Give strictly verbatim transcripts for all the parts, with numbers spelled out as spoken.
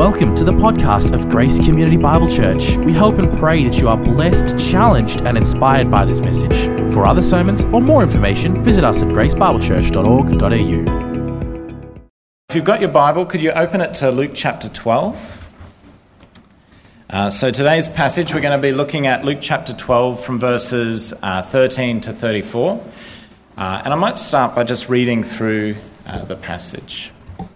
Welcome to the podcast of Grace Community Bible Church. We hope and pray that you are blessed, challenged, and inspired by this message. For other sermons or more information, visit us at grace bible church dot org dot a u. If you've got your Bible, could you open it to Luke chapter twelve? Uh, so today's passage, we're going to be looking at Luke chapter twelve from verses uh, thirteen to thirty-four. Uh, and I might start by just reading through uh, the passage.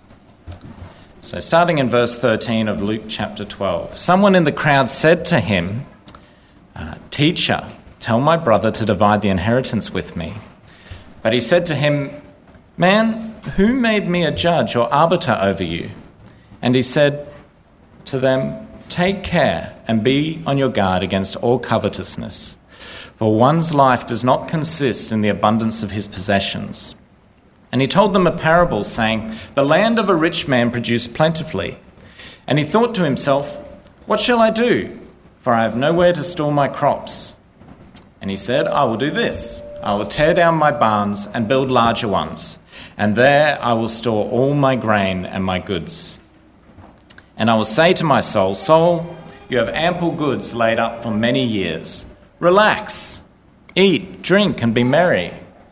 So starting in verse thirteen of Luke chapter twelve, someone in the crowd said to him, uh, "Teacher, tell my brother to divide the inheritance with me." But he said to him, "Man, who made me a judge or arbiter over you?" And he said to them, "Take care and be on your guard against all covetousness, for one's life does not consist in the abundance of his possessions." And he told them a parable, saying, "The land of a rich man produced plentifully. And he thought to himself, 'What shall I do? For I have nowhere to store my crops.' And he said, 'I will do this. I will tear down my barns and build larger ones, and there I will store all my grain and my goods. And I will say to my soul, Soul, you have ample goods laid up for many years. Relax, eat, drink, and be merry.'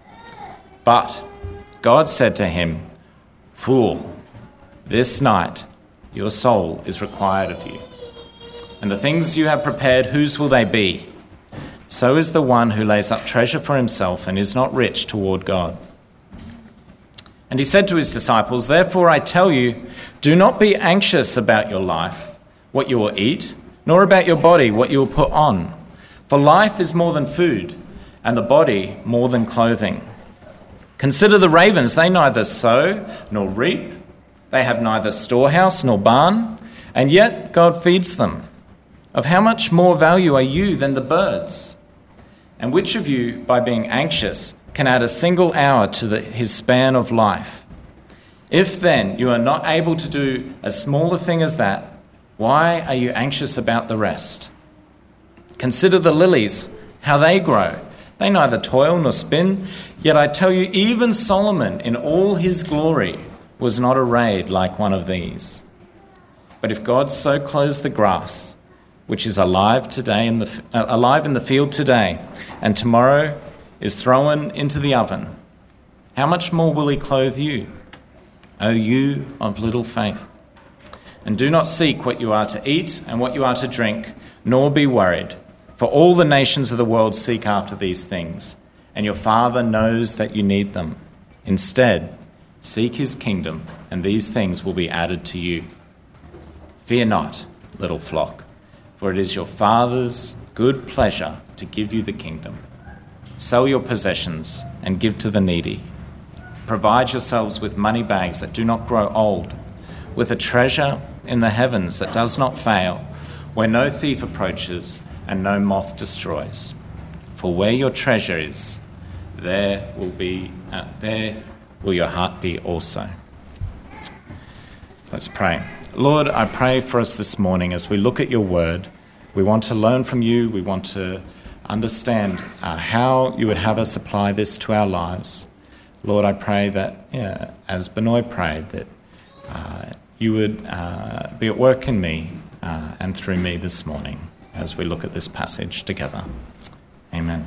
But God said to him, 'Fool, this night your soul is required of you. And the things you have prepared, whose will they be? So is the one who lays up treasure for himself and is not rich toward God.' And he said to his disciples, 'Therefore I tell you, do not be anxious about your life, what you will eat, nor about your body, what you will put on. For life is more than food, and the body more than clothing. Consider the ravens, they neither sow nor reap, they have neither storehouse nor barn, and yet God feeds them. Of how much more value are you than the birds? And which of you, by being anxious, can add a single hour to the, his span of life? If then you are not able to do a smaller thing as that, why are you anxious about the rest? Consider the lilies, how they grow. They neither toil nor spin, yet I tell you, even Solomon in all his glory was not arrayed like one of these. But if God so clothes the grass, which is alive today in the uh, alive in the field today, and tomorrow is thrown into the oven, how much more will he clothe you, O you of little faith? And do not seek what you are to eat and what you are to drink, nor be worried. For all the nations of the world seek after these things, and your Father knows that you need them. Instead, seek his kingdom, and these things will be added to you. Fear not, little flock, for it is your Father's good pleasure to give you the kingdom. Sell your possessions and give to the needy. Provide yourselves with money bags that do not grow old, with a treasure in the heavens that does not fail, where no thief approaches and no moth destroys. For where your treasure is, there will be uh, there will your heart be also." Let's pray. Lord, I pray for us this morning as we look at your word. We want to learn from you. We want to understand uh, how you would have us apply this to our lives. Lord, I pray that, yeah, as Benoit prayed, that uh, you would uh, be at work in me uh, and through me this morning as we look at this passage together. Amen.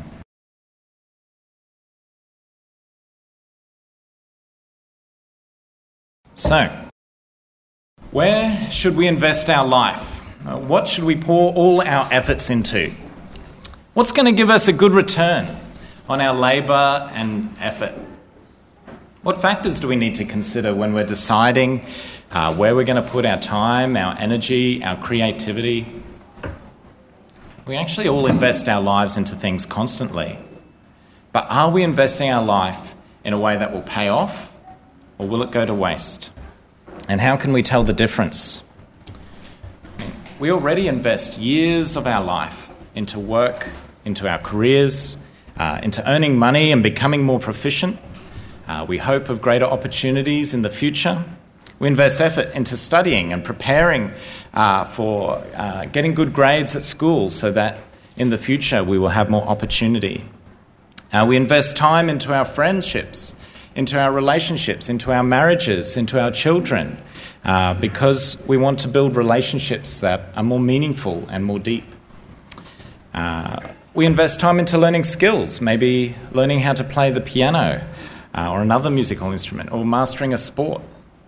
So, where should we invest our life? Uh, what should we pour all our efforts into? What's going to give us a good return on our labour and effort? What factors do we need to consider when we're deciding uh, where we're going to put our time, our energy, our creativity? We actually all invest our lives into things constantly. But are we investing our life in a way that will pay off, or will it go to waste? And how can we tell the difference? We already invest years of our life into work, into our careers, uh, into earning money and becoming more proficient. Uh, we hope of greater opportunities in the future. We invest effort into studying and preparing uh, for uh, getting good grades at school so that in the future we will have more opportunity. Uh, we invest time into our friendships, into our relationships, into our marriages, into our children, uh, because we want to build relationships that are more meaningful and more deep. Uh, we invest time into learning skills, maybe learning how to play the piano uh, or another musical instrument, or mastering a sport.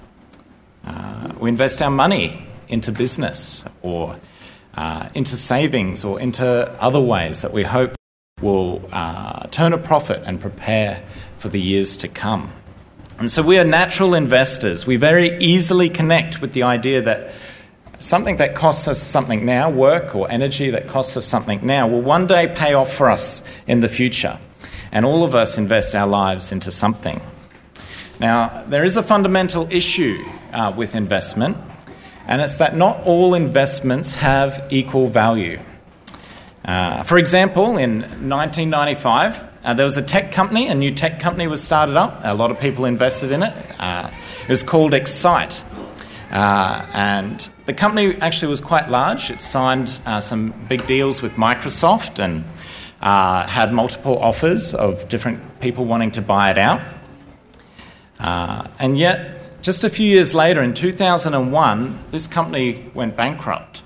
Uh, we invest our money into business or uh, into savings or into other ways that we hope will uh, turn a profit and prepare for the years to come. And so we are natural investors. We very easily connect with the idea that something that costs us something now, work or energy that costs us something now, will one day pay off for us in the future. And all of us invest our lives into something. Now, there is a fundamental issue uh, with investment, and it's that not all investments have equal value. Uh, for example, in nineteen ninety-five, uh, there was a tech company, a new tech company was started up. A lot of people invested in it. Uh, it was called Excite. Uh, and the company actually was quite large. It signed uh, some big deals with Microsoft and uh, had multiple offers of different people wanting to buy it out. Uh, and yet, just a few years later, in two thousand one, this company went bankrupt.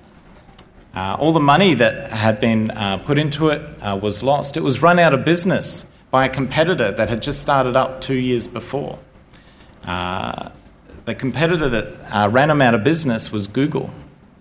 Uh, all the money that had been uh, put into it uh, was lost. It was run out of business by a competitor that had just started up two years before. Uh, the competitor that uh, ran them out of business was Google.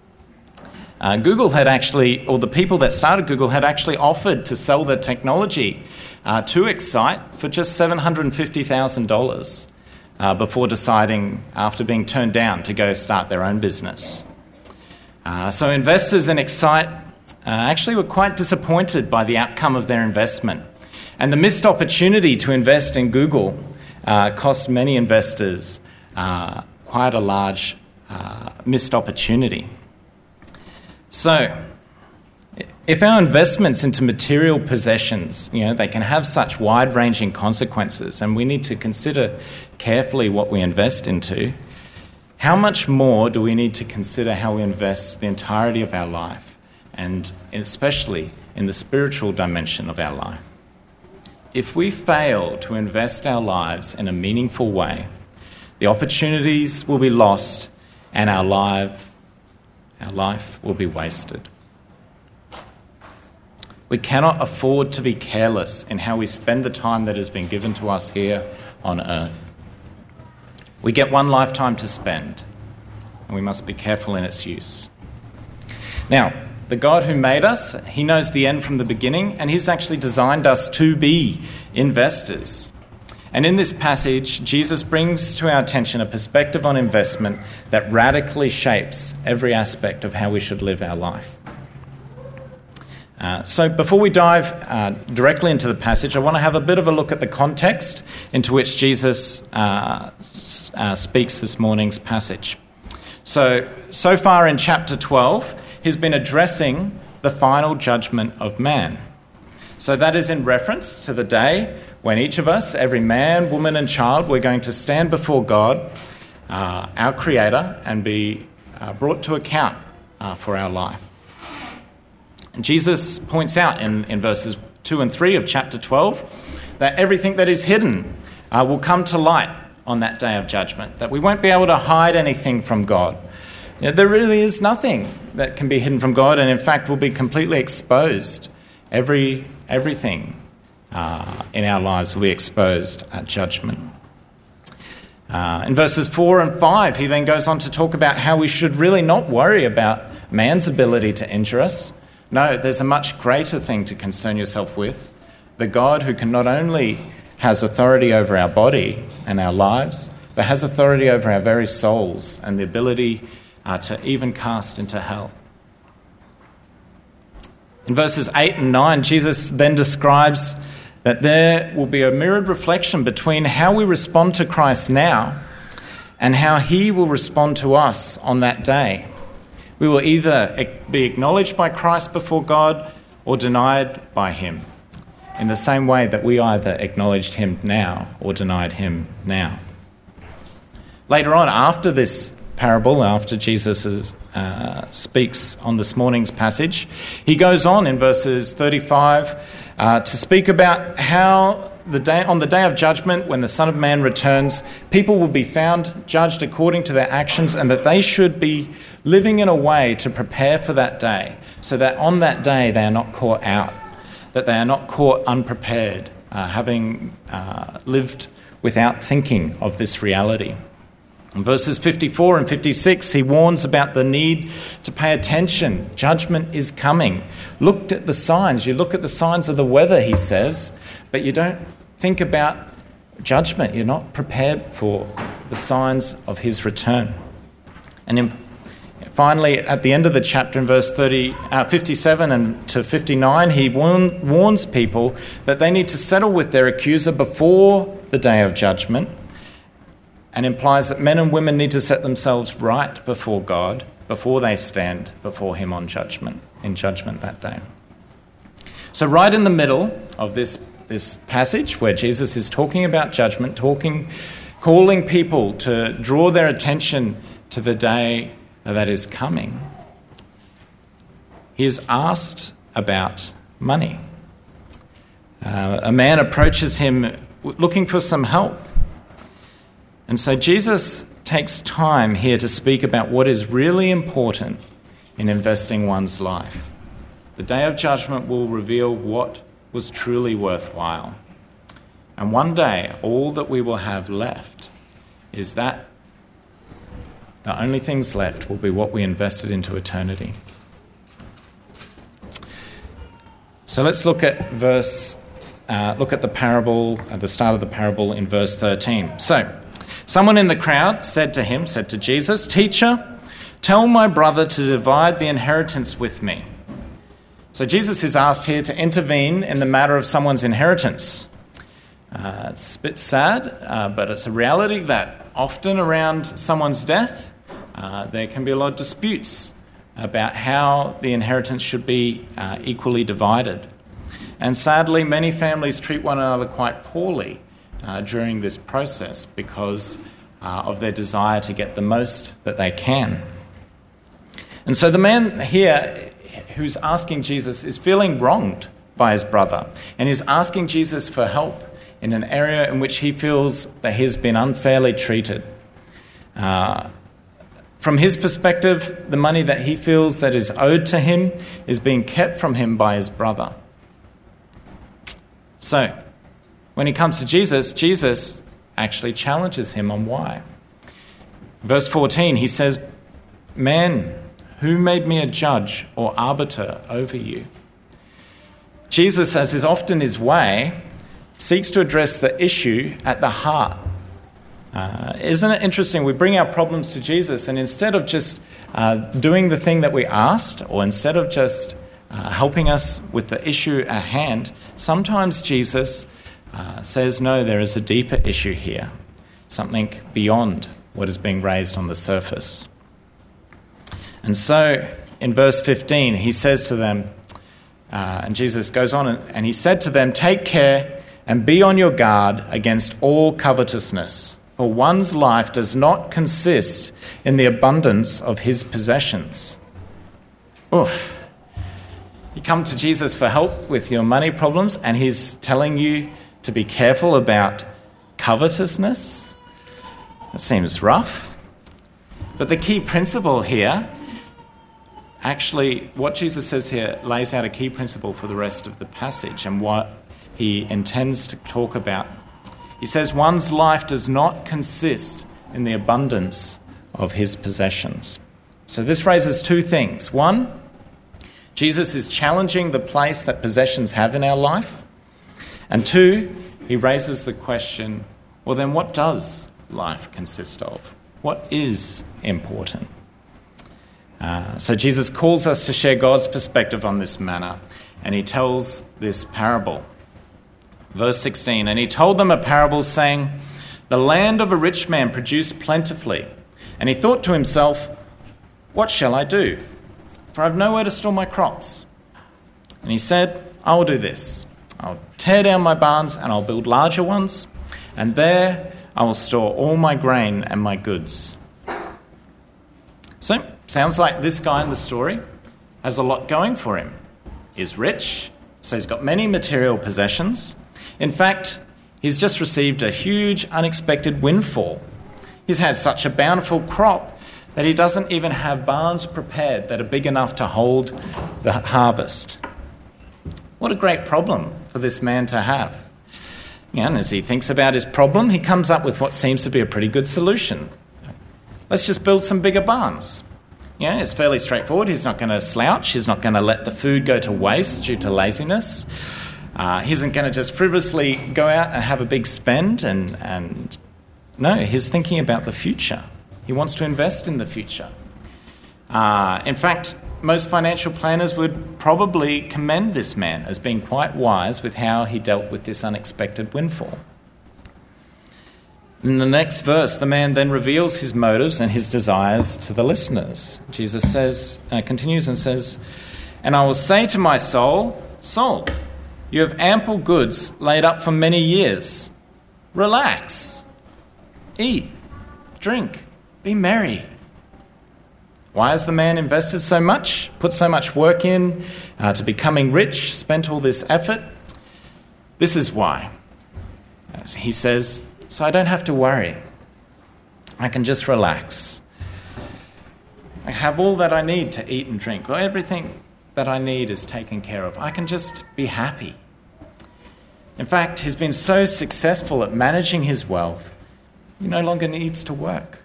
Uh, Google had actually, or the people that started Google had actually offered to sell their technology uh, to Excite for just seven hundred fifty thousand dollars uh, before deciding, after being turned down, to go start their own business. Uh, so investors in Excite uh, actually were quite disappointed by the outcome of their investment. And the missed opportunity to invest in Google uh, cost many investors uh, quite a large uh, missed opportunity. So, if our investments into material possessions, you know, they can have such wide-ranging consequences, and we need to consider carefully what we invest into, how much more do we need to consider how we invest the entirety of our life, and especially in the spiritual dimension of our life? If we fail to invest our lives in a meaningful way, the opportunities will be lost and our life Our life will be wasted. We cannot afford to be careless in how we spend the time that has been given to us here on earth. We get one lifetime to spend, and we must be careful in its use. Now, the God who made us, he knows the end from the beginning, and he's actually designed us to be investors. And in this passage, Jesus brings to our attention a perspective on investment that radically shapes every aspect of how we should live our life. Uh, so before we dive uh, directly into the passage, I want to have a bit of a look at the context into which Jesus uh, uh, speaks this morning's passage. So, so far in chapter twelve, he's been addressing the final judgment of man. So that is in reference to the day when each of us, every man, woman and child, we're going to stand before God, uh, our Creator, and be uh, brought to account uh, for our life. And Jesus points out in, in verses two and three of chapter twelve that everything that is hidden uh, will come to light on that day of judgment, that we won't be able to hide anything from God. You know, there really is nothing that can be hidden from God, and in fact will be completely exposed. Every everything Uh, in our lives will be exposed at judgment. Uh, in verses four and five, he then goes on to talk about how we should really not worry about man's ability to injure us. No, there's a much greater thing to concern yourself with. The God who can not only has authority over our body and our lives, but has authority over our very souls and the ability uh, to even cast into hell. In verses eight and nine, Jesus then describes that there will be a mirrored reflection between how we respond to Christ now and how he will respond to us on that day. We will either be acknowledged by Christ before God or denied by him, in the same way that we either acknowledged him now or denied him now. Later on, after this parable, after Jesus is, uh, speaks on this morning's passage, he goes on in verses thirty-five uh, to speak about how the day, on the day of judgment, when the Son of Man returns, people will be found judged according to their actions, and that they should be living in a way to prepare for that day, so that on that day they are not caught out, that they are not caught unprepared, uh, having uh, lived without thinking of this reality. In verses fifty-four and fifty-six, he warns about the need to pay attention. Judgment is coming. Look at the signs. You look at the signs of the weather, he says, but you don't think about judgment. You're not prepared for the signs of his return. And in, finally, at the end of the chapter, in verse thirty, uh, fifty-seven and to fifty-nine, he warn, warns people that they need to settle with their accuser before the day of judgment, and implies that men and women need to set themselves right before God before they stand before him on judgment, in judgment that day. So right in the middle of this, this passage where Jesus is talking about judgment, talking, calling people to draw their attention to the day that is coming, he is asked about money. Uh, a man approaches him looking for some help. And so Jesus takes time here to speak about what is really important in investing one's life. The day of judgment will reveal what was truly worthwhile. And one day, all that we will have left is that the only things left will be what we invested into eternity. So let's look at verse, uh, look at the parable, at the start of the parable in verse thirteen. So, someone in the crowd said to him, said to Jesus, "Teacher, tell my brother to divide the inheritance with me." So Jesus is asked here to intervene in the matter of someone's inheritance. Uh, it's a bit sad, uh, but it's a reality that often around someone's death, uh, there can be a lot of disputes about how the inheritance should be uh, equally divided. And sadly, many families treat one another quite poorly Uh, during this process because uh, of their desire to get the most that they can. And so the man here who's asking Jesus is feeling wronged by his brother and is asking Jesus for help in an area in which he feels that he's been unfairly treated. Uh, from his perspective, the money that he feels that is owed to him is being kept from him by his brother. So, when he comes to Jesus, Jesus actually challenges him on why. Verse fourteen, he says, "Man, who made me a judge or arbiter over you?" Jesus, as is often his way, seeks to address the issue at the heart. Uh, isn't it interesting? We bring our problems to Jesus, and instead of just uh, doing the thing that we asked, or instead of just uh, helping us with the issue at hand, sometimes Jesus Uh, says, no, there is a deeper issue here, something beyond what is being raised on the surface. And so in verse fifteen, he says to them, uh, and Jesus goes on, and, and he said to them, "Take care and be on your guard against all covetousness, for one's life does not consist in the abundance of his possessions." Oof. You come to Jesus for help with your money problems, and he's telling you to be careful about covetousness. That seems rough. But the key principle here, actually, what Jesus says here lays out a key principle for the rest of the passage and what he intends to talk about. He says one's life does not consist in the abundance of his possessions. So this raises two things. One, Jesus is challenging the place that possessions have in our life. And two, he raises the question, well, then what does life consist of? What is important? Uh, so Jesus calls us to share God's perspective on this matter, and he tells this parable. Verse sixteen, "And he told them a parable saying, the land of a rich man produced plentifully, and he thought to himself, what shall I do? For I have nowhere to store my crops. And he said, I will do this. I'll tear down my barns and I'll build larger ones, and there I will store all my grain and my goods." So, sounds like this guy in the story has a lot going for him. He's rich, so he's got many material possessions. In fact, He's just received a huge, unexpected windfall. He's had such a bountiful crop that he doesn't even have barns prepared that are big enough to hold the harvest. What a great problem for this man to have. Yeah, and as he thinks about his problem, he comes up with what seems to be a pretty good solution. Let's just build some bigger barns. Yeah, it's fairly straightforward. He's not going to slouch. He's not going to let the food go to waste due to laziness. Uh, he isn't going to just frivolously go out and have a big spend. And, and no, he's thinking about the future. He wants to invest in the future. Uh, in fact, most financial planners would probably commend this man as being quite wise with how he dealt with this unexpected windfall. In the next verse, the man then reveals his motives and his desires to the listeners. Jesus says, uh, continues and says, "And I will say to my soul, soul, you have ample goods laid up for many years. Relax, eat, drink, be merry." Why has the man invested so much, put so much work in uh, to becoming rich, spent all this effort? This is why. As he says, so I don't have to worry. I can just relax. I have all that I need to eat and drink. Well, everything that I need is taken care of. I can just be happy. In fact, he's been so successful at managing his wealth, he no longer needs to work.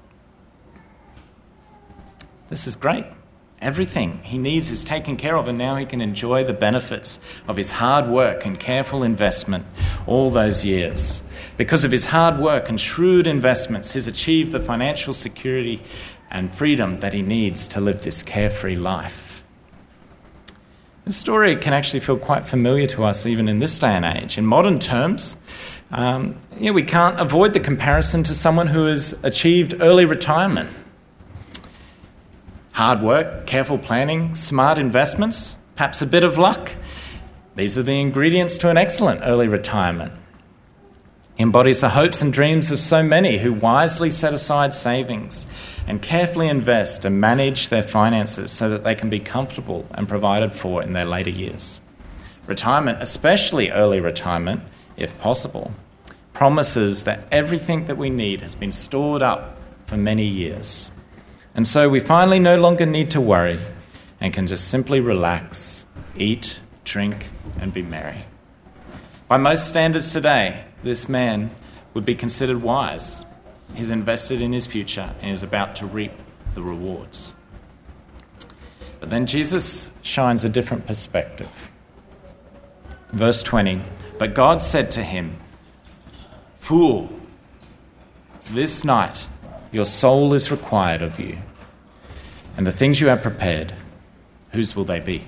This is great. Everything he needs is taken care of, and now he can enjoy the benefits of his hard work and careful investment all those years. Because of his hard work and shrewd investments, he's achieved the financial security and freedom that he needs to live this carefree life. This story can actually feel quite familiar to us even in this day and age. In modern terms, um, yeah, we can't avoid the comparison to someone who has achieved early retirement. Hard work, careful planning, smart investments, perhaps a bit of luck. These are the ingredients to an excellent early retirement. He embodies the hopes and dreams of so many who wisely set aside savings and carefully invest and manage their finances so that they can be comfortable and provided for in their later years. Retirement, especially early retirement, if possible, promises that everything that we need has been stored up for many years. And so we finally no longer need to worry and can just simply relax, eat, drink, and be merry. By most standards today, this man would be considered wise. He's invested in his future and is about to reap the rewards. But then Jesus shines a different perspective. Verse twenty, "But God said to him, 'Fool, this night your soul is required of you, and the things you have prepared, whose will they be?'"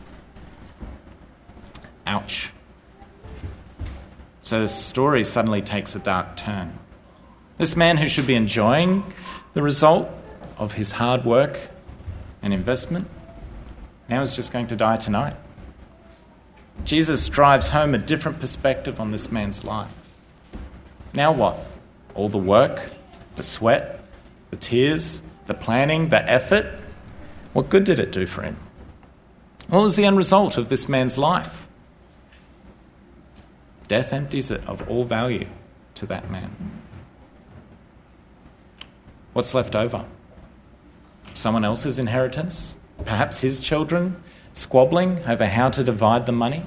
Ouch. So the story suddenly takes a dark turn. This man who should be enjoying the result of his hard work and investment now is just going to die tonight. Jesus drives home a different perspective on this man's life. Now what? All the work, the sweat, the tears, the planning, the effort, what good did it do for him? What was the end result of this man's life? Death empties it of all value to that man. What's left over? Someone else's inheritance? Perhaps his children squabbling over how to divide the money?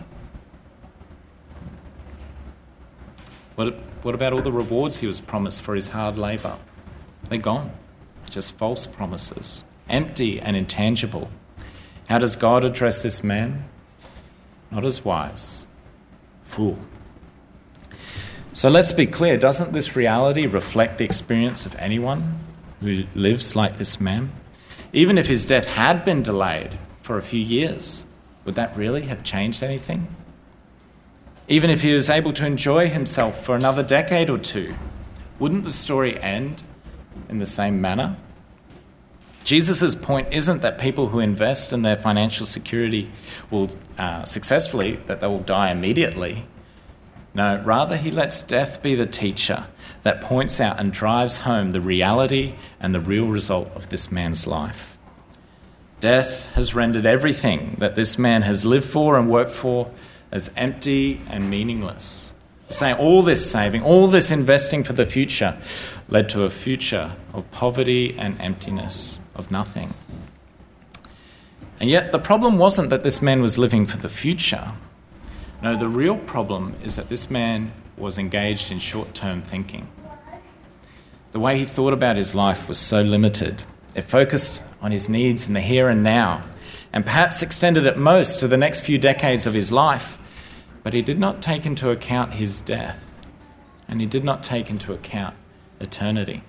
What, what about all the rewards he was promised for his hard labour? They're gone. Just false promises, empty and intangible. How does God address this man? Not as wise. Fool. So let's be clear, doesn't this reality reflect the experience of anyone who lives like this man? Even if his death had been delayed for a few years, would that really have changed anything? Even if he was able to enjoy himself for another decade or two, wouldn't the story end in the same manner? Jesus' point isn't that people who invest in their financial security will uh, successfully, that they will die immediately. No, rather he lets death be the teacher that points out and drives home the reality and the real result of this man's life. Death has rendered everything that this man has lived for and worked for as empty and meaningless. Saying all this saving, all this investing for the future led to a future of poverty and emptiness, of nothing. And yet the problem wasn't that this man was living for the future. No, the real problem is that this man was engaged in short-term thinking. The way he thought about his life was so limited. It focused on his needs in the here and now, and perhaps extended at most to the next few decades of his life. But he did not take into account his death, and he did not take into account eternity.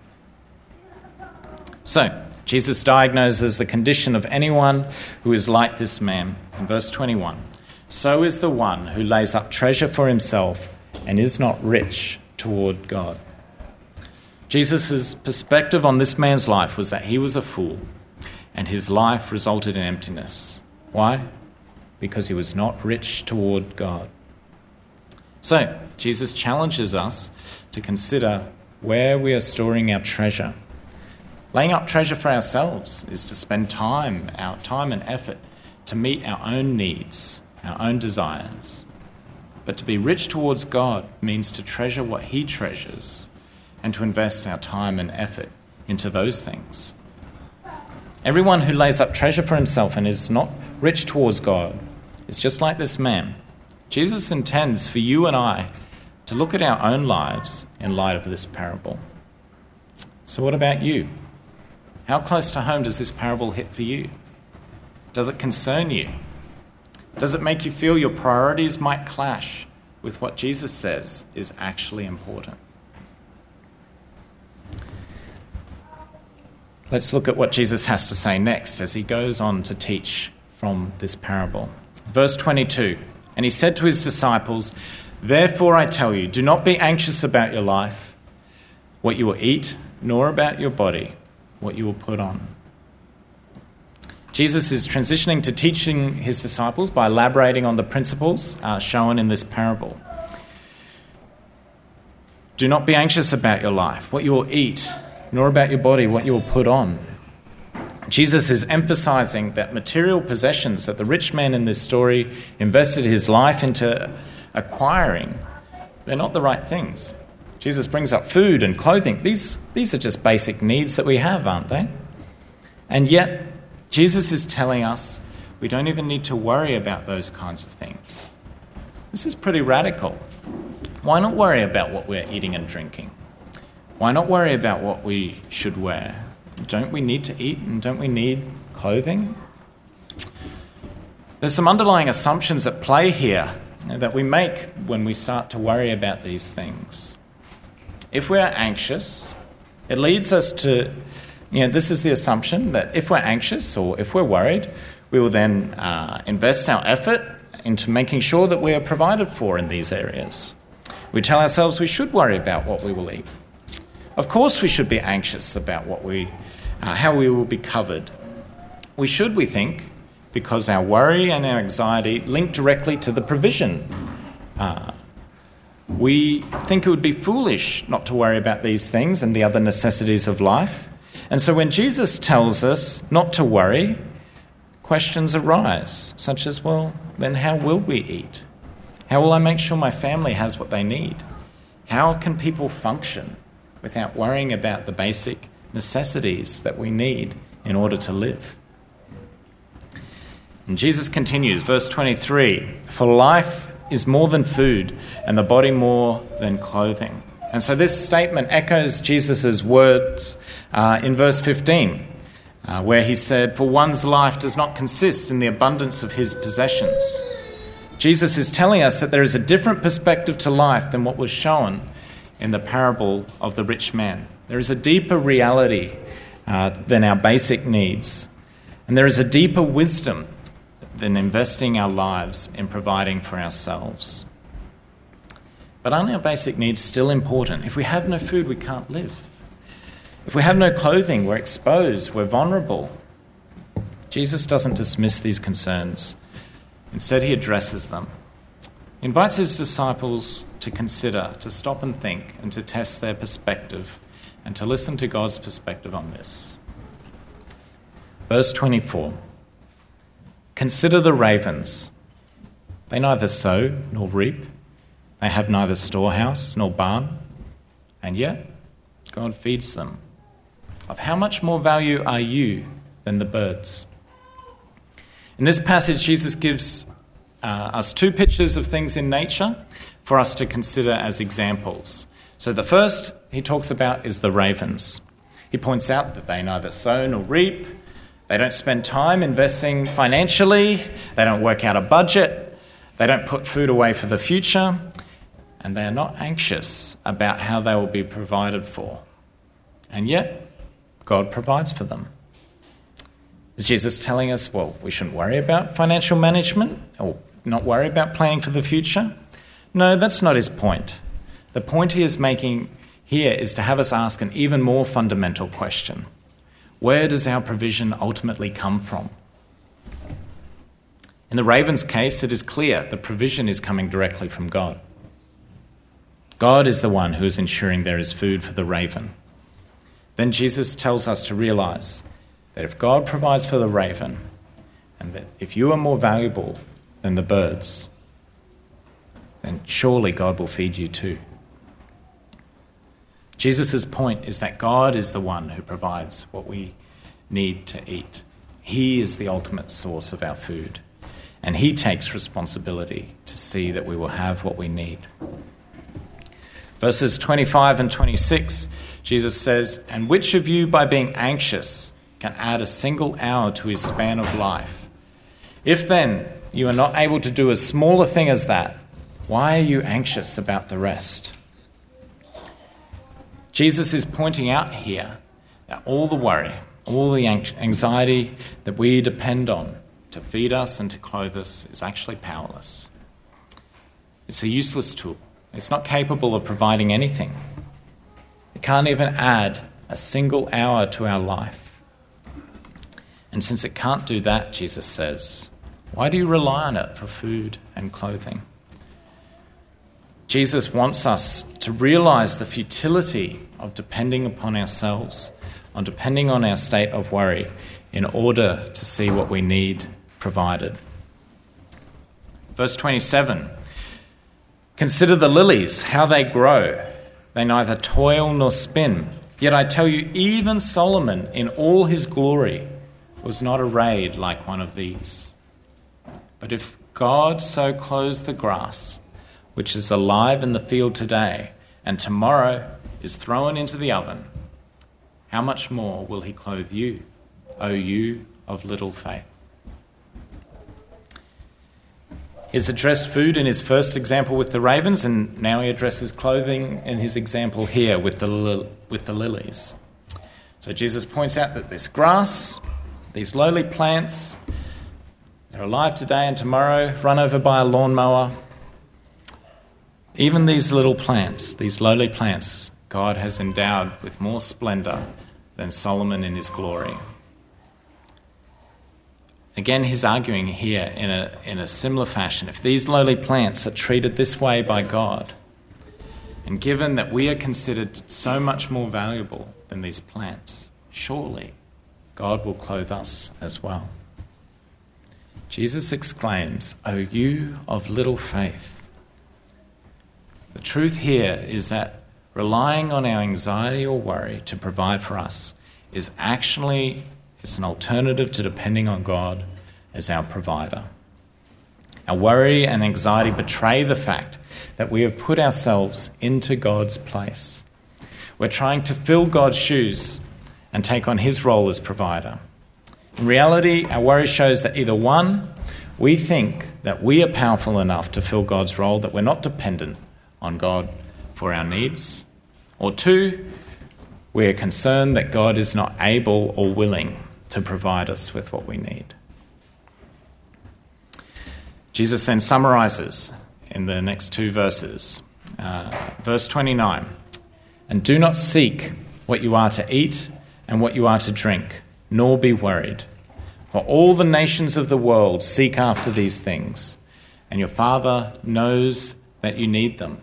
So, Jesus diagnoses the condition of anyone who is like this man. In verse twenty-one, so is the one who lays up treasure for himself and is not rich toward God. Jesus' perspective on this man's life was that he was a fool, and his life resulted in emptiness. Why? Because he was not rich toward God. So, Jesus challenges us to consider where we are storing our treasure. Laying up treasure for ourselves is to spend time, our time and effort, to meet our own needs, our own desires. But to be rich towards God means to treasure what he treasures and to invest our time and effort into those things. Everyone who lays up treasure for himself and is not rich towards God is just like this man. Jesus intends for you and I to look at our own lives in light of this parable. So what about you? How close to home does this parable hit for you? Does it concern you? Does it make you feel your priorities might clash with what Jesus says is actually important? Let's look at what Jesus has to say next as he goes on to teach from this parable. Verse twenty-two, and he said to his disciples, therefore I tell you, do not be anxious about your life, what you will eat, nor about your body, what you will put on. Jesus is transitioning to teaching his disciples by elaborating on the principles uh, shown in this parable. Do not be anxious about your life, what you will eat, nor about your body, what you will put on. Jesus is emphasizing that material possessions that the rich man in this story invested his life into acquiring, they're not the right things. Jesus brings up food and clothing. These, these are just basic needs that we have, aren't they? And yet, Jesus is telling us we don't even need to worry about those kinds of things. This is pretty radical. Why not worry about what we're eating and drinking? Why not worry about what we should wear? Don't we need to eat and don't we need clothing? There's some underlying assumptions at play here that we make when we start to worry about these things. If we're anxious, it leads us to, you know, this is the assumption that if we're anxious or if we're worried, we will then uh, invest our effort into making sure that we are provided for in these areas. We tell ourselves we should worry about what we will eat. Of course we should be anxious about what we, uh, how we will be covered. We should, we think, because our worry and our anxiety link directly to the provision. Uh, we think it would be foolish not to worry about these things and the other necessities of life. And so when Jesus tells us not to worry, questions arise, such as, well, then how will we eat? How will I make sure my family has what they need? How can people function without worrying about the basic necessities that we need in order to live? And Jesus continues, verse twenty-three, for life is more than food, and the body more than clothing. And so this statement echoes Jesus' words uh, in verse fifteen, uh, where he said, for one's life does not consist in the abundance of his possessions. Jesus is telling us that there is a different perspective to life than what was shown in the parable of the rich man. There is a deeper reality uh, than our basic needs. And there is a deeper wisdom than investing our lives in providing for ourselves. But aren't our basic needs still important? If we have no food, we can't live. If we have no clothing, we're exposed, we're vulnerable. Jesus doesn't dismiss these concerns. Instead, he addresses them. He invites his disciples to consider, to stop and think, and to test their perspective, and to listen to God's perspective on this. Verse twenty-four, consider the ravens. They neither sow nor reap. They have neither storehouse nor barn, and yet God feeds them. Of how much more value are you than the birds? In this passage, Jesus gives uh, us two pictures of things in nature for us to consider as examples. So the first he talks about is the ravens. He points out that they neither sow nor reap. They don't spend time investing financially. They don't work out a budget. They don't put food away for the future. And they are not anxious about how they will be provided for. And yet, God provides for them. Is Jesus telling us, well, we shouldn't worry about financial management or not worry about planning for the future? No, that's not his point. The point he is making here is to have us ask an even more fundamental question. Where does our provision ultimately come from? In the raven's case, it is clear the provision is coming directly from God. God is the one who is ensuring there is food for the raven. Then Jesus tells us to realize that if God provides for the raven, and that if you are more valuable than the birds, then surely God will feed you too. Jesus' point is that God is the one who provides what we need to eat. He is the ultimate source of our food, and he takes responsibility to see that we will have what we need. Verses twenty-five and twenty-six, Jesus says, "And which of you, by being anxious, can add a single hour to his span of life? If then you are not able to do as small a thing as that, why are you anxious about the rest?" Jesus is pointing out here that all the worry, all the anxiety that we depend on to feed us and to clothe us is actually powerless. It's a useless tool. It's not capable of providing anything. It can't even add a single hour to our life. And since it can't do that, Jesus says, why do you rely on it for food and clothing? Jesus wants us to realize the futility of depending upon ourselves, on depending on our state of worry in order to see what we need provided. Verse twenty-seven, "Consider the lilies, how they grow. They neither toil nor spin. Yet I tell you, even Solomon in all his glory was not arrayed like one of these. But if God so clothes the grass, which is alive in the field today, and tomorrow is thrown into the oven, how much more will he clothe you, O you of little faith?" He's addressed food in his first example with the ravens, and now he addresses clothing in his example here with the li- with the lilies. So Jesus points out that this grass, these lowly plants, they're alive today and tomorrow, run over by a lawnmower. Even these little plants, these lowly plants, God has endowed with more splendor than Solomon in his glory. Again, he's arguing here in a, in a similar fashion. If these lowly plants are treated this way by God, and given that we are considered so much more valuable than these plants, surely God will clothe us as well. Jesus exclaims, "O you of little faith." The truth here is that relying on our anxiety or worry to provide for us is actually it's an alternative to depending on God as our provider. Our worry and anxiety betray the fact that we have put ourselves into God's place. We're trying to fill God's shoes and take on his role as provider. In reality, our worry shows that either one, we think that we are powerful enough to fill God's role, that we're not dependent on God for our needs, or two, we are concerned that God is not able or willing to provide us with what we need. Jesus then summarizes in the next two verses. Uh, verse twenty-nine, "And do not seek what you are to eat and what you are to drink, nor be worried. For all the nations of the world seek after these things, and your Father knows that you need them."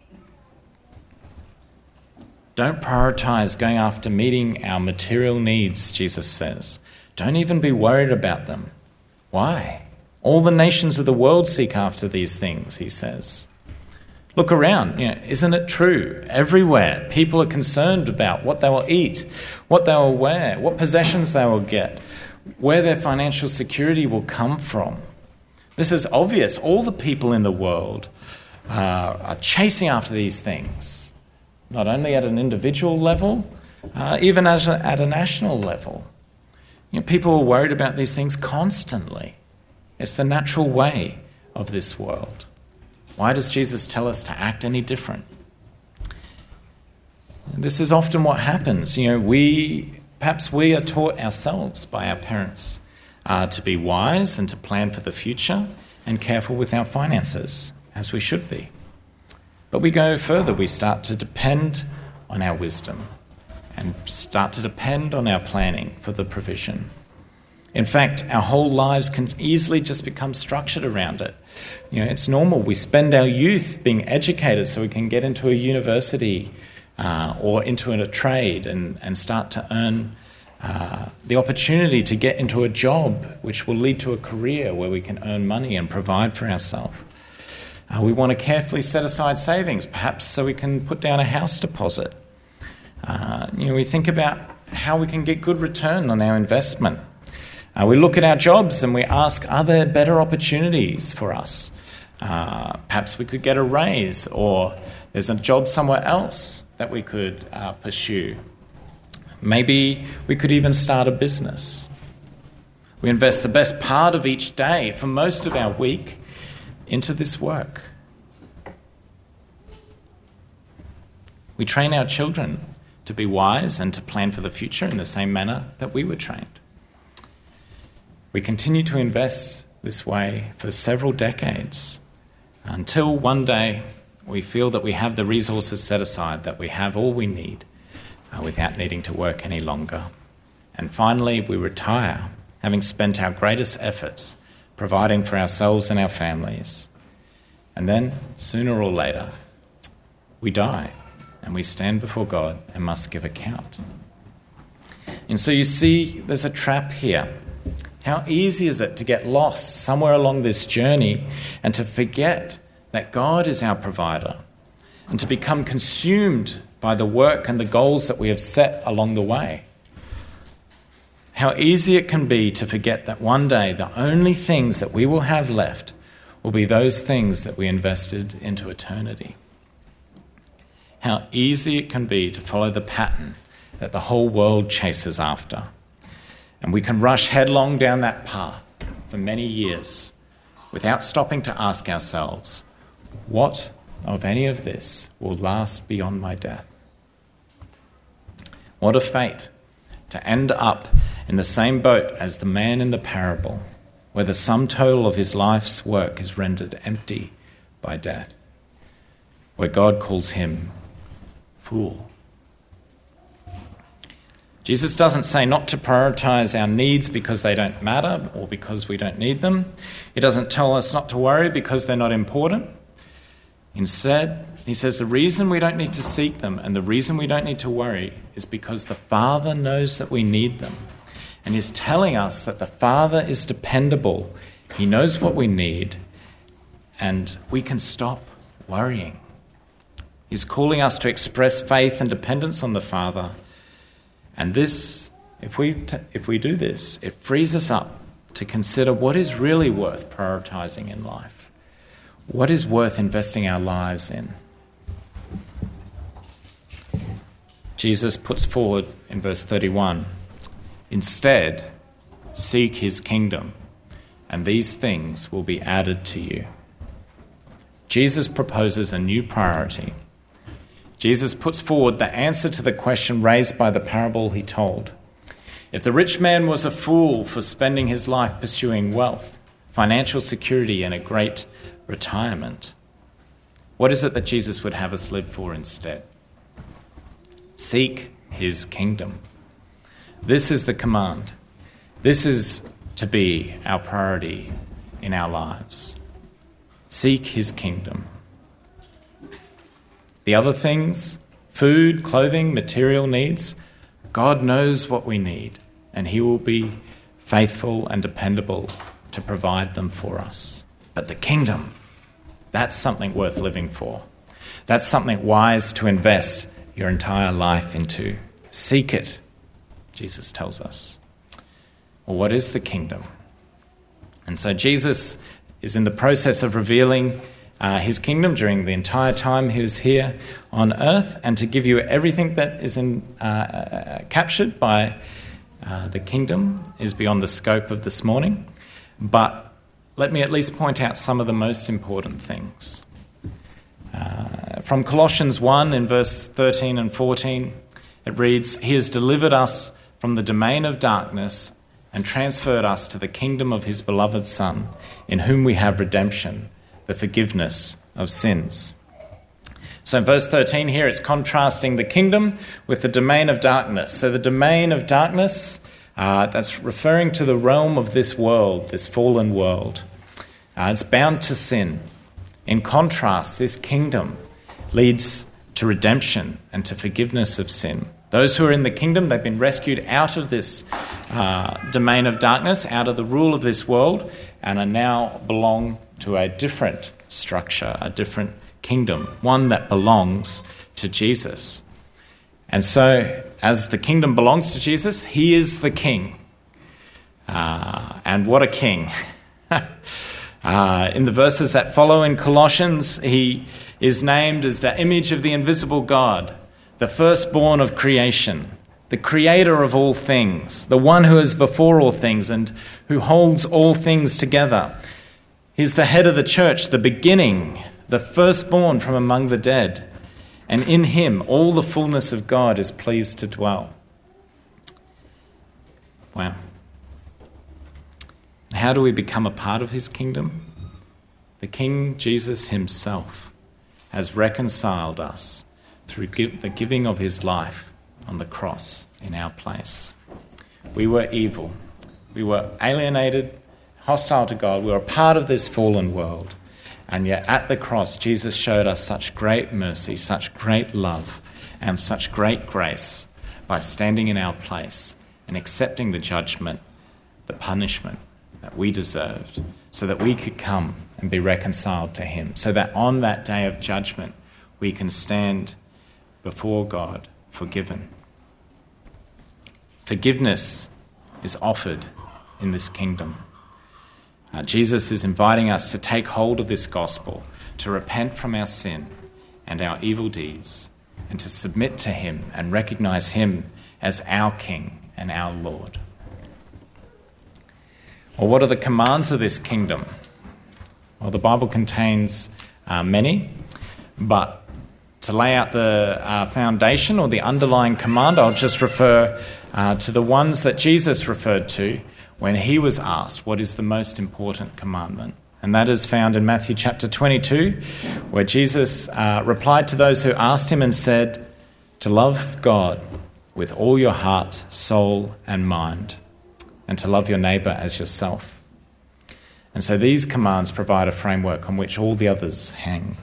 Don't prioritize going after meeting our material needs, Jesus says. Don't even be worried about them. Why? All the nations of the world seek after these things, he says. Look around. You know, isn't it true? Everywhere, people are concerned about what they will eat, what they will wear, what possessions they will get, where their financial security will come from. This is obvious. All the people in the world uh, are chasing after these things, not only at an individual level, uh, even as a, at a national level. You know, people are worried about these things constantly. It's the natural way of this world. Why does Jesus tell us to act any different? This is often what happens. You know, we perhaps we are taught ourselves by our parents uh, to be wise and to plan for the future and careful with our finances, as we should be. But we go further. We start to depend on our wisdom and start to depend on our planning for the provision. In fact, our whole lives can easily just become structured around it. You know, it's normal. We spend our youth being educated so we can get into a university uh, or into a trade and, and start to earn uh, the opportunity to get into a job which will lead to a career where we can earn money and provide for ourselves. Uh, we want to carefully set aside savings, perhaps so we can put down a house deposit. Uh, you know, we think about how we can get good return on our investment. Uh, we look at our jobs and we ask, are there better opportunities for us? Uh, perhaps we could get a raise, or there's a job somewhere else that we could uh, pursue. Maybe we could even start a business. We invest the best part of each day for most of our week into this work. We train our children to be wise and to plan for the future in the same manner that we were trained. We continue to invest this way for several decades until one day we feel that we have the resources set aside, that we have all we need uh, without needing to work any longer. And finally, we retire, having spent our greatest efforts providing for ourselves and our families. And then, sooner or later, we die and we stand before God and must give account. And so you see, there's a trap here. How easy is it to get lost somewhere along this journey and to forget that God is our provider and to become consumed by the work and the goals that we have set along the way? How easy it can be to forget that one day the only things that we will have left will be those things that we invested into eternity. How easy it can be to follow the pattern that the whole world chases after. And we can rush headlong down that path for many years without stopping to ask ourselves, what of any of this will last beyond my death? What a fate to end up in the same boat as the man in the parable, where the sum total of his life's work is rendered empty by death, where God calls him fool. Jesus doesn't say not to prioritize our needs because they don't matter or because we don't need them. He doesn't tell us not to worry because they're not important. Instead, he says the reason we don't need to seek them and the reason we don't need to worry is because the Father knows that we need them. And he's telling us that the Father is dependable. He knows what we need, and we can stop worrying. He's calling us to express faith and dependence on the Father. And this, if we t- if we do this, it frees us up to consider what is really worth prioritizing in life. What is worth investing our lives in? Jesus puts forward in verse thirty-one, instead, seek his kingdom, and these things will be added to you. Jesus proposes a new priority. Jesus puts forward the answer to the question raised by the parable he told. If the rich man was a fool for spending his life pursuing wealth, financial security, and a great retirement, what is it that Jesus would have us live for instead? Seek his kingdom. This is the command. This is to be our priority in our lives. Seek his kingdom. The other things, food, clothing, material needs, God knows what we need, and he will be faithful and dependable to provide them for us. But the kingdom, that's something worth living for. That's something wise to invest your entire life into. Seek it, Jesus tells us. Well, what is the kingdom? And so Jesus is in the process of revealing uh, his kingdom during the entire time he was here on earth, and to give you everything that is in, uh, captured by uh, the kingdom is beyond the scope of this morning. But let me at least point out some of the most important things. Uh, from Colossians one in verse thirteen and fourteen, it reads, "He has delivered us from the domain of darkness and transferred us to the kingdom of his beloved Son, in whom we have redemption, the forgiveness of sins." So in verse thirteen here, it's contrasting the kingdom with the domain of darkness. So the domain of darkness, uh, that's referring to the realm of this world, this fallen world. Uh, it's bound to sin. In contrast, this kingdom leads to redemption and to forgiveness of sin. Those who are in the kingdom, they've been rescued out of this uh, domain of darkness, out of the rule of this world, and are now belong to a different structure, a different kingdom, one that belongs to Jesus. And so, as the kingdom belongs to Jesus, he is the king. Uh, and what a king. uh, in the verses that follow in Colossians, he is named as the image of the invisible God, the firstborn of creation, the creator of all things, the one who is before all things and who holds all things together. He's the head of the church, the beginning, the firstborn from among the dead. And in him, all the fullness of God is pleased to dwell. Wow. And how do we become a part of his kingdom? The King Jesus himself has reconciled us through the giving of his life on the cross in our place. We were evil. We were alienated, hostile to God. We were a part of this fallen world. And yet at the cross, Jesus showed us such great mercy, such great love, and such great grace by standing in our place and accepting the judgment, the punishment that we deserved, so that we could come and be reconciled to him, so that on that day of judgment, we can stand before God forgiven. Forgiveness is offered in this kingdom. Uh, Jesus is inviting us to take hold of this gospel, to repent from our sin and our evil deeds, and to submit to him and recognize him as our King and our Lord. Well, what are the commands of this kingdom? Well, the Bible contains uh, many, but to lay out the uh, foundation or the underlying command, I'll just refer uh, to the ones that Jesus referred to when he was asked what is the most important commandment. And that is found in Matthew chapter twenty-two, where Jesus uh, replied to those who asked him and said, to love God with all your heart, soul, and mind, and to love your neighbour as yourself. And so these commands provide a framework on which all the others hang.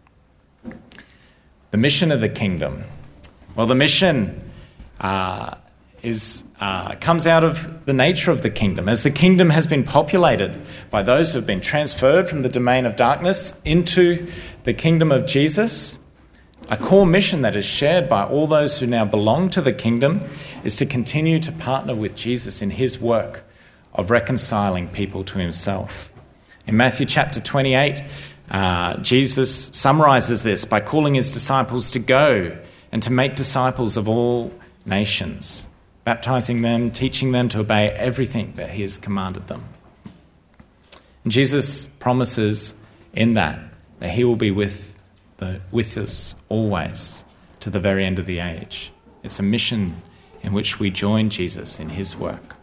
The mission of the kingdom. Well, the mission uh, is uh, comes out of the nature of the kingdom. As the kingdom has been populated by those who have been transferred from the domain of darkness into the kingdom of Jesus, a core mission that is shared by all those who now belong to the kingdom is to continue to partner with Jesus in his work of reconciling people to himself. In Matthew chapter twenty-eight, uh, Jesus summarizes this by calling his disciples to go and to make disciples of all nations, baptizing them, teaching them to obey everything that he has commanded them. And Jesus promises in that that he will be with, the, with us always to the very end of the age. It's a mission in which we join Jesus in his work.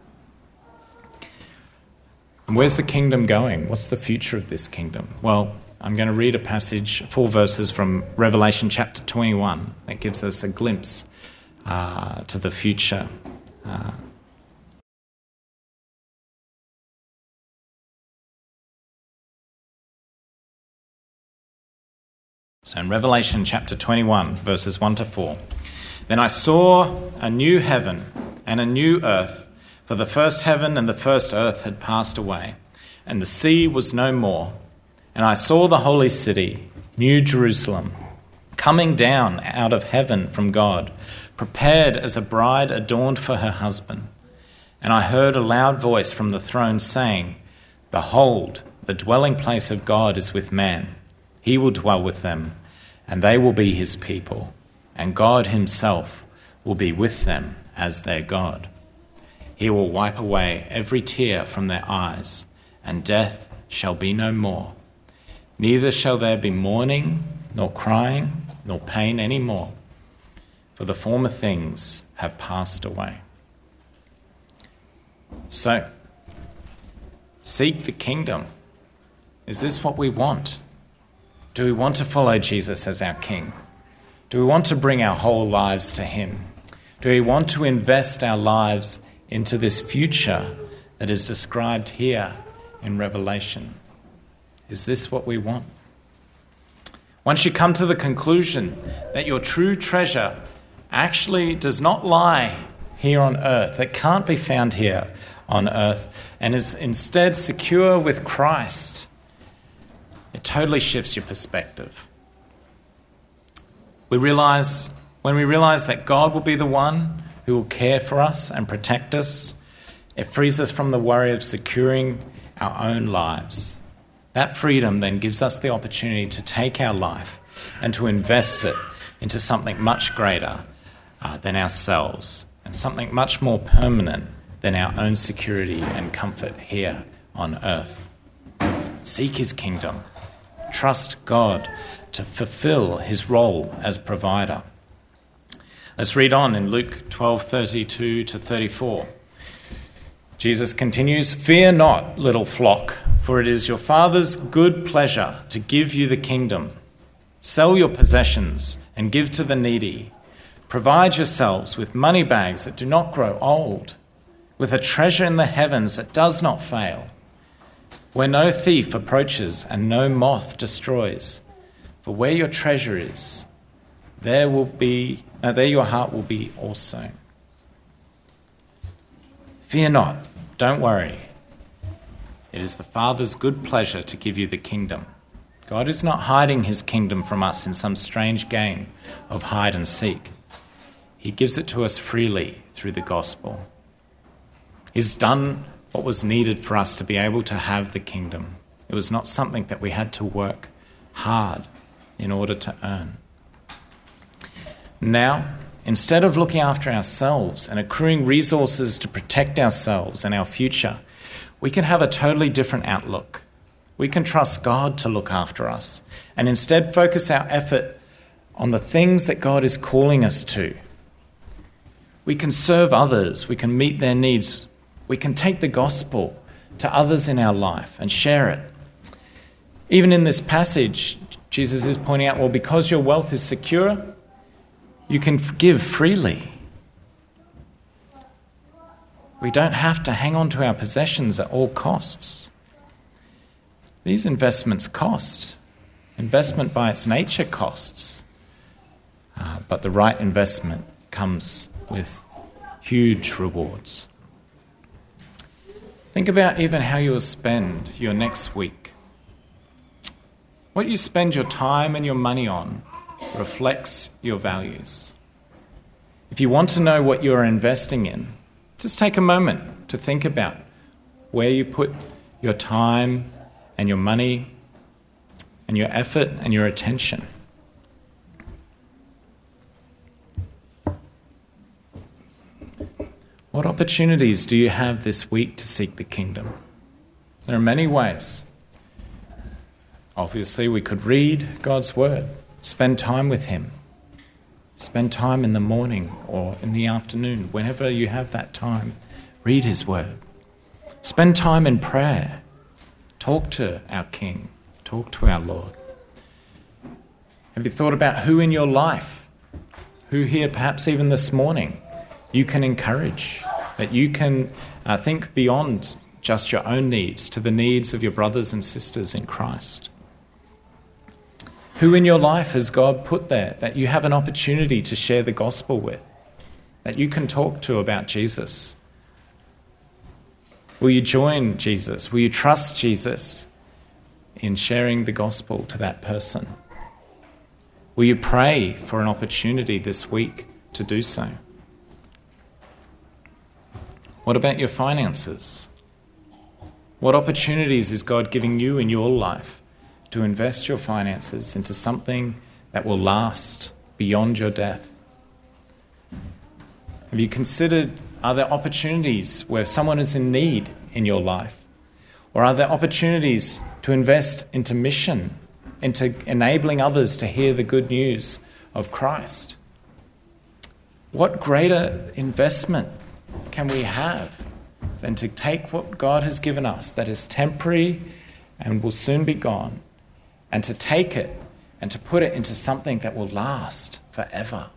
And where's the kingdom going? What's the future of this kingdom? Well, I'm going to read a passage, four verses from Revelation chapter twenty-one that gives us a glimpse uh, to the future. Uh, so in Revelation chapter twenty-one, verses one to four, then I saw a new heaven and a new earth, for the first heaven and the first earth had passed away, and the sea was no more. And I saw the holy city, New Jerusalem, coming down out of heaven from God, prepared as a bride adorned for her husband. And I heard a loud voice from the throne saying, Behold, the dwelling place of God is with man. He will dwell with them, and they will be his people, and God himself will be with them as their God. He will wipe away every tear from their eyes, and death shall be no more. Neither shall there be mourning, nor crying, nor pain any more, for the former things have passed away. So, seek the kingdom. Is this what we want? Do we want to follow Jesus as our King? Do we want to bring our whole lives to him? Do we want to invest our lives into this future that is described here in Revelation? Is this what we want? Once you come to the conclusion that your true treasure actually does not lie here on earth, that can't be found here on earth, and is instead secure with Christ, it totally shifts your perspective. We realize, when we realize that God will be the one who will care for us and protect us, it frees us from the worry of securing our own lives. That freedom then gives us the opportunity to take our life and to invest it into something much greater uh, than ourselves, and something much more permanent than our own security and comfort here on earth. Seek his kingdom. Trust God to fulfill his role as provider. Let's read on in Luke twelve thirty-two to thirty-four. Jesus continues, Fear not, little flock, for it is your Father's good pleasure to give you the kingdom. Sell your possessions and give to the needy. Provide yourselves with money bags that do not grow old, with a treasure in the heavens that does not fail, where no thief approaches and no moth destroys. For where your treasure is, there will be, uh, there your heart will be also. Fear not, don't worry. It is the Father's good pleasure to give you the kingdom. God is not hiding his kingdom from us in some strange game of hide and seek. He gives it to us freely through the gospel. He's done what was needed for us to be able to have the kingdom. It was not something that we had to work hard in order to earn. Now, instead of looking after ourselves and accruing resources to protect ourselves and our future, we can have a totally different outlook. We can trust God to look after us and instead focus our effort on the things that God is calling us to. We can serve others. We can meet their needs. We can take the gospel to others in our life and share it. Even in this passage, Jesus is pointing out, well, because your wealth is secure, you can give freely. We don't have to hang on to our possessions at all costs. These investments cost. Investment by its nature costs. Uh, but the right investment comes with huge rewards. Think about even how you'll spend your next week. What you spend your time and your money on reflects your values. If you want to know what you're investing in, just take a moment to think about where you put your time and your money and your effort and your attention. What opportunities do you have this week to seek the kingdom? There are many ways. Obviously, we could read God's word, spend time with him, spend time in the morning or in the afternoon, whenever you have that time, read his word. Spend time in prayer. Talk to our King. Talk to our Lord. Have you thought about who in your life, who here perhaps even this morning, you can encourage, that you can uh, think beyond just your own needs to the needs of your brothers and sisters in Christ? Who in your life has God put there that you have an opportunity to share the gospel with, that you can talk to about Jesus? Will you join Jesus? Will you trust Jesus in sharing the gospel to that person? Will you pray for an opportunity this week to do so? What about your finances? What opportunities is God giving you in your life to invest your finances into something that will last beyond your death? Have you considered, are there opportunities where someone is in need in your life? Or are there opportunities to invest into mission, into enabling others to hear the good news of Christ? What greater investment can we have than to take what God has given us that is temporary and will soon be gone, and to take it and to put it into something that will last forever?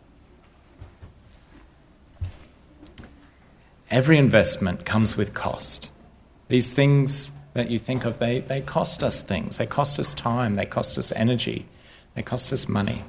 Every investment comes with cost. These things that you think of, they, they cost us things. They cost us time. They cost us energy. They cost us money.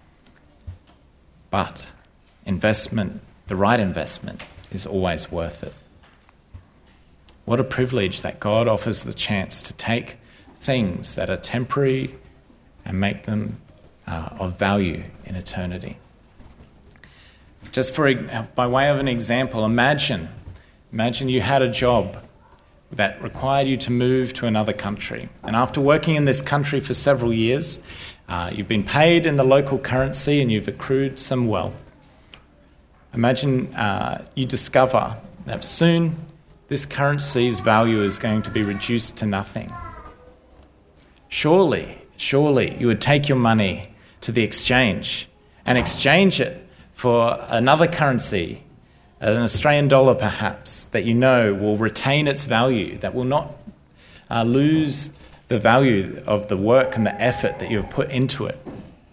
But investment, the right investment, is always worth it. What a privilege that God offers the chance to take things that are temporary and make them uh, of value in eternity. Just for by way of an example, imagine, imagine you had a job that required you to move to another country. And after working in this country for several years, uh, you've been paid in the local currency and you've accrued some wealth. Imagine uh, you discover that soon this currency's value is going to be reduced to nothing. Surely, surely you would take your money to the exchange and exchange it for another currency, an Australian dollar perhaps, that you know will retain its value, that will not uh, lose the value of the work and the effort that you have put into it.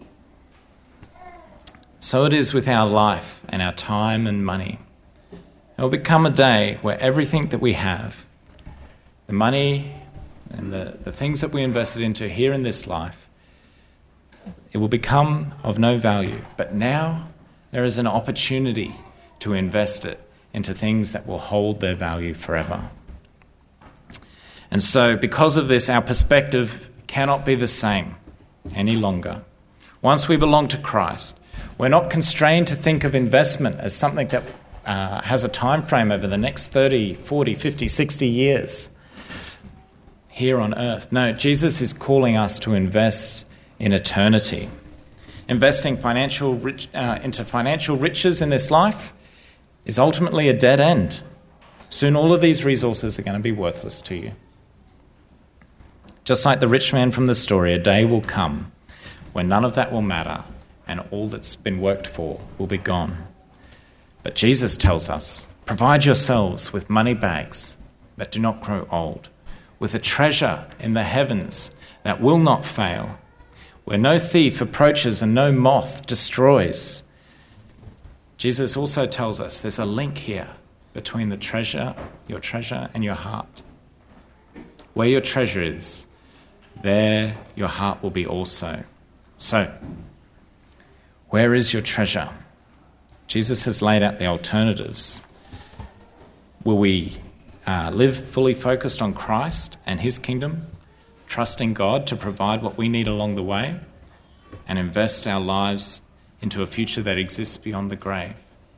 So it is with our life and our time and money. It will become a day where everything that we have, the money and the, the things that we invested into here in this life, it will become of no value. But now there is an opportunity to invest it into things that will hold their value forever. And so because of this, our perspective cannot be the same any longer. Once we belong to Christ, we're not constrained to think of investment as something that uh, has a time frame over the next thirty, forty, fifty, sixty years here on earth. No, Jesus is calling us to invest in eternity. Investing financial rich, uh, into financial riches in this life is ultimately a dead end. Soon all of these resources are going to be worthless to you. Just like the rich man from the story, a day will come when none of that will matter and all that's been worked for will be gone. But Jesus tells us, provide yourselves with money bags that do not grow old, with a treasure in the heavens that will not fail, where no thief approaches and no moth destroys. Jesus also tells us there's a link here between the treasure, your treasure, and your heart. Where your treasure is, there your heart will be also. So, where is your treasure? Jesus has laid out the alternatives. Will we uh, live fully focused on Christ and his kingdom, trusting God to provide what we need along the way, and invest our lives into a future that exists beyond the grave?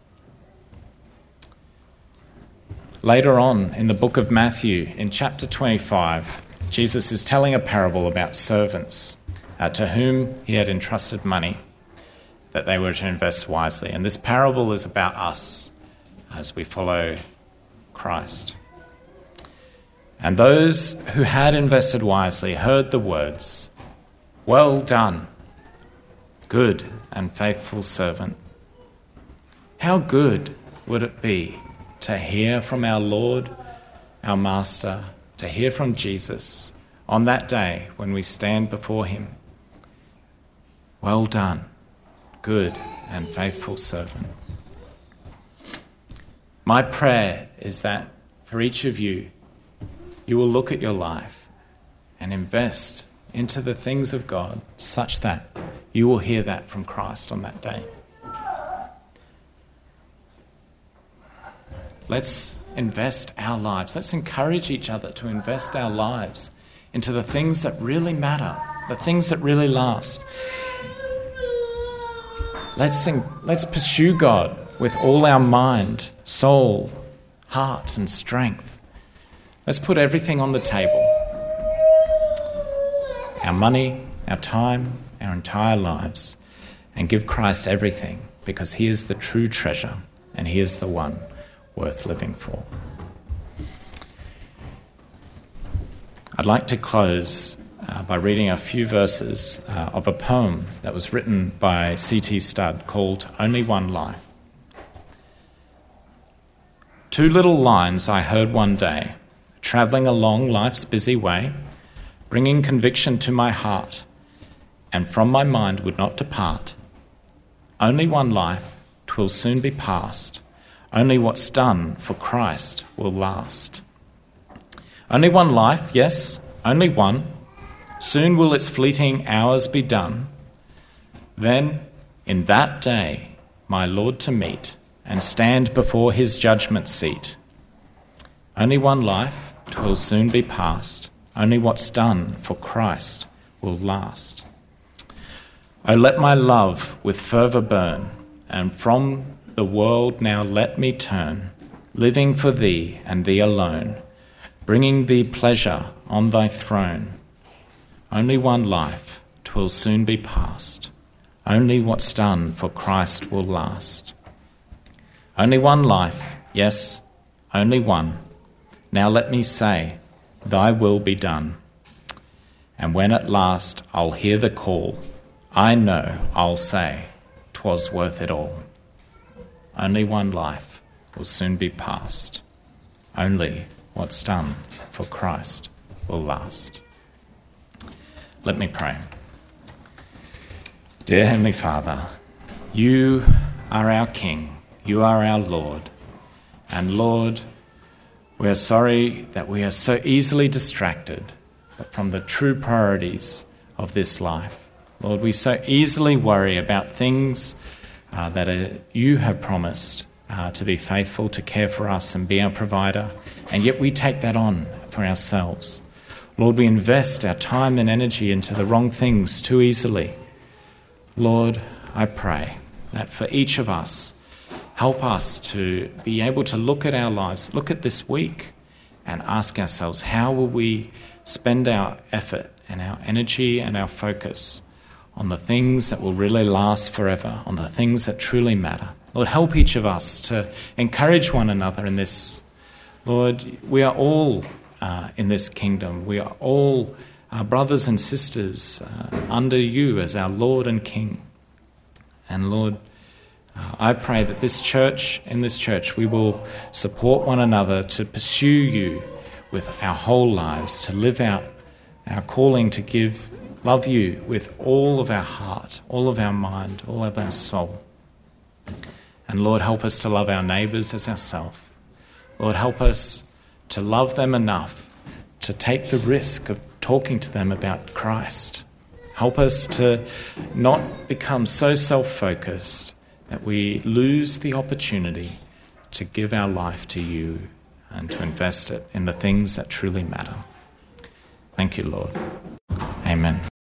Later on in the book of Matthew, in chapter twenty-five, Jesus is telling a parable about servants uh, to whom he had entrusted money that they were to invest wisely. And this parable is about us as we follow Christ. And those who had invested wisely heard the words, "Well done, good and faithful servant." How good would it be to hear from our Lord, our Master, to hear from Jesus on that day when we stand before him. Well done, good and faithful servant. My prayer is that for each of you, you will look at your life and invest into the things of God such that you will hear that from Christ on that day. Let's invest our lives. Let's encourage each other to invest our lives into the things that really matter, the things that really last. let's sing, let's pursue God with all our mind, soul, heart, and strength. Let's put everything on the table. Our money, our time, our entire lives, and give Christ everything, because he is the true treasure and he is the one worth living for. I'd like to close uh, by reading a few verses uh, of a poem that was written by C T Studd called Only One Life. Two little lines I heard one day, travelling along life's busy way, bringing conviction to my heart, and from my mind would not depart. Only one life, 'twill soon be past. Only what's done for Christ will last. Only one life, yes, only one. Soon will its fleeting hours be done. Then, in that day, my Lord to meet and stand before his judgment seat. Only one life, 'twill soon be past. Only what's done for Christ will last. Oh, let my love with fervour burn, and from the world now let me turn, living for thee and thee alone, bringing thee pleasure on thy throne. Only one life, 'twill soon be past. Only what's done for Christ will last. Only one life, yes, only one. Now let me say, thy will be done. And when at last I'll hear the call, I know I'll say, 'twas worth it all. Only one life will soon be past. Only what's done for Christ will last. Let me pray. Dear Heavenly Father, you are our King, you are our Lord. And Lord, we are sorry that we are so easily distracted from the true priorities of this life. Lord, we so easily worry about things uh, that are, you have promised uh, to be faithful, to care for us and be our provider, and yet we take that on for ourselves. Lord, we invest our time and energy into the wrong things too easily. Lord, I pray that for each of us, help us to be able to look at our lives, look at this week, and ask ourselves, how will we spend our effort and our energy and our focus on the things that will really last forever, on the things that truly matter? Lord, help each of us to encourage one another in this. Lord, we are all uh, in this kingdom. We are all uh, brothers and sisters uh, under you as our Lord and King. And Lord, uh, I pray that this church, in this church, we will support one another to pursue you with our whole lives, to live out our calling to give, love you with all of our heart, all of our mind, all of our soul. And Lord, help us to love our neighbours as ourselves. Lord, help us to love them enough to take the risk of talking to them about Christ. Help us to not become so self-focused that we lose the opportunity to give our life to you and to invest it in the things that truly matter. Thank you, Lord. Amen.